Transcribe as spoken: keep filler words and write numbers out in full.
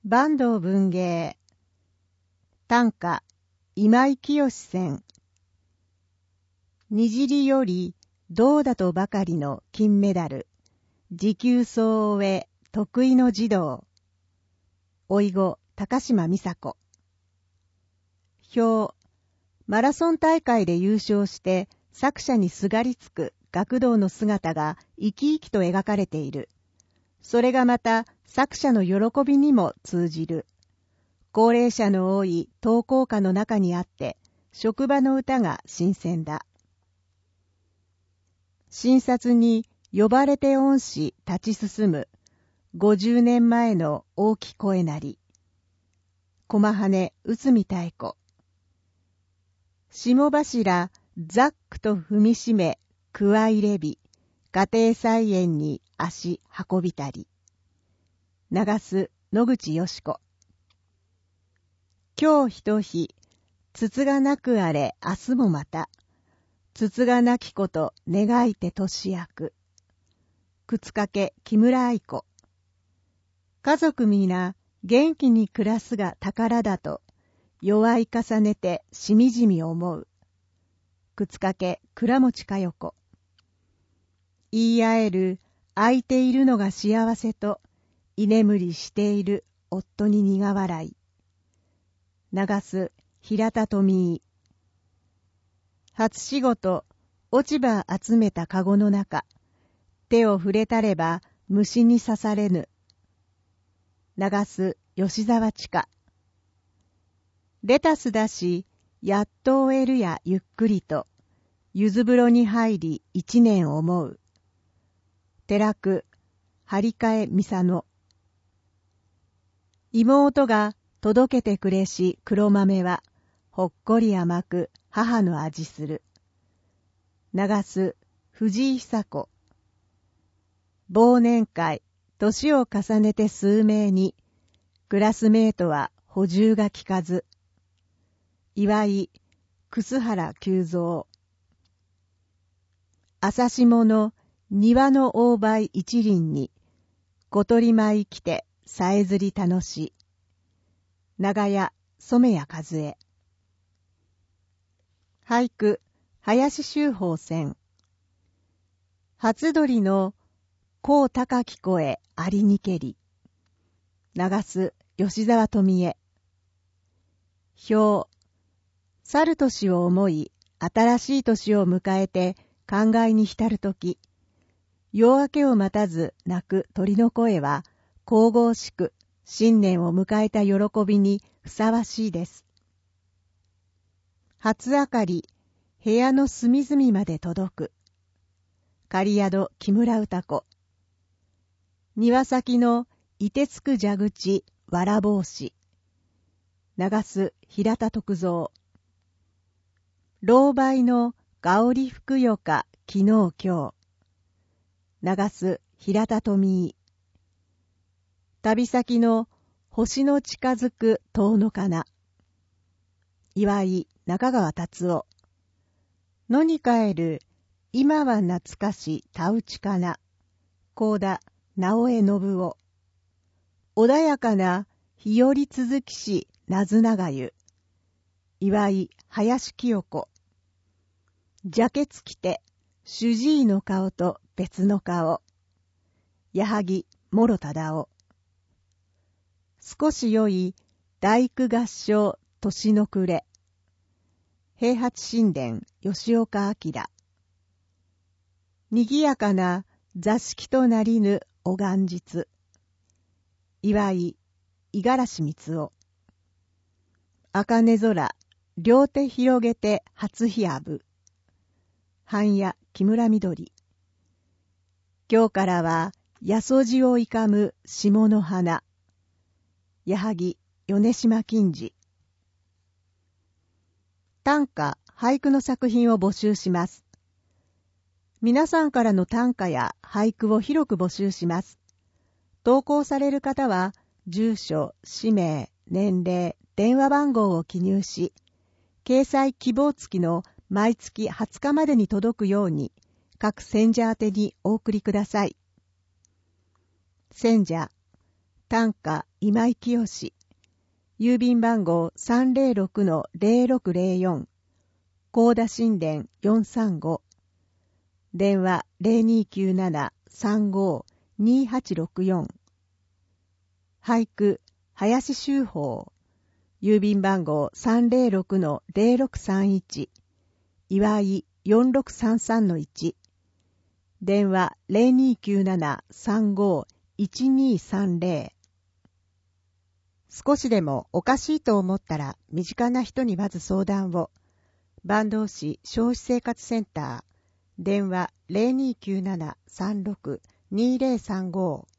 坂東文芸短歌今井清選虹より銅だとばかりの金メダル持久走を終え得意の児童おいご高島美佐子表マラソン大会で優勝して作者にすがりつく学童の姿が生き生きと描かれている。それがまた作者の喜びにも通じる。高齢者の多い登校歌の中にあって、職場の歌が新鮮だ。診察に呼ばれて恩師立ち進む、ごじゅうねんまえの大き声なり。駒羽内海妙子。霜柱、ザックと踏みしめ、くわいれび、家庭菜園に足運びたり。流す野口よし子。今日ひと日、筒がなくあれ明日もまた、筒がなきこと願いて年明く。靴掛木村愛子。家族皆元気に暮らすが宝だと、弱い重ねてしみじみ思う。靴掛倉持佳代子。言い合える空いているのが幸せと居眠りしている夫に苦笑い。流す平田富井。初仕事落ち葉集めたかごの中、手を触れたれば虫に刺されぬ。流す吉沢千佳。レタスだしやっと終えるやゆっくりと柚子風呂に入り一年思う。寺久張替美佐野。妹が届けてくれし黒豆はほっこり甘く母の味する。流す藤井久子。忘年会年を重ねて数名にクラスメートは補充がきかず。岩井楠原久蔵。朝霜の庭の大梅一輪に小鳥舞来てさえずり楽し。長屋染谷和恵。俳句林修法選。初鳥の高高き声ありにけり。流す吉沢富江。表去る年を思い新しい年を迎えて考えに浸るとき、夜明けを待たず鳴く鳥の声は神々しく新年を迎えた喜びにふさわしいです。初明かり部屋の隅々まで届く。狩宿木村歌子。庭先の凍てつく蛇口わらぼうし。流す平田徳蔵。老梅の香り吹くよか昨日今日。流す平田富井。旅先の星の近づく遠のかな。岩井中川達夫。野に帰る今は懐かし田内かな。高田直江信夫。穏やかな日和続きしなずながゆ。岩井林清子。ジャケツ着て主治医の顔と別の顔。矢作諸忠夫。少し良い大工合唱年の暮れ。平八神殿吉岡明。にぎやかな座敷となりぬお元日。岩井五十嵐光雄。茜空両手広げて初日あぶ。半夜木村みどり。今日からは八十路をいかむ霜の花。矢作米島金次。短歌俳句の作品を募集します。皆さんからの短歌や俳句を広く募集します。投稿される方は住所、氏名、年齢、電話番号を記入し、掲載希望付きの毎月はつかまでに届くように各選者宛てにお送りください。選者短歌今井清。郵便番号 さんぜろろくのぜろろくぜろよん 高田新田よんさんご。電話 ゼロにきゅうなな さんご にはちろくよん。俳句林秋宝。郵便番号 さんぜろろくのぜろろくさんいち 岩井よんろくさんさんのいち。電話 ゼロにきゅうなな さんご いちにさんぜろ。少しでもおかしいと思ったら身近な人にまず相談を。坂東市消費生活センター。電話 ゼロにきゅうなな さんろく にぜろさんご。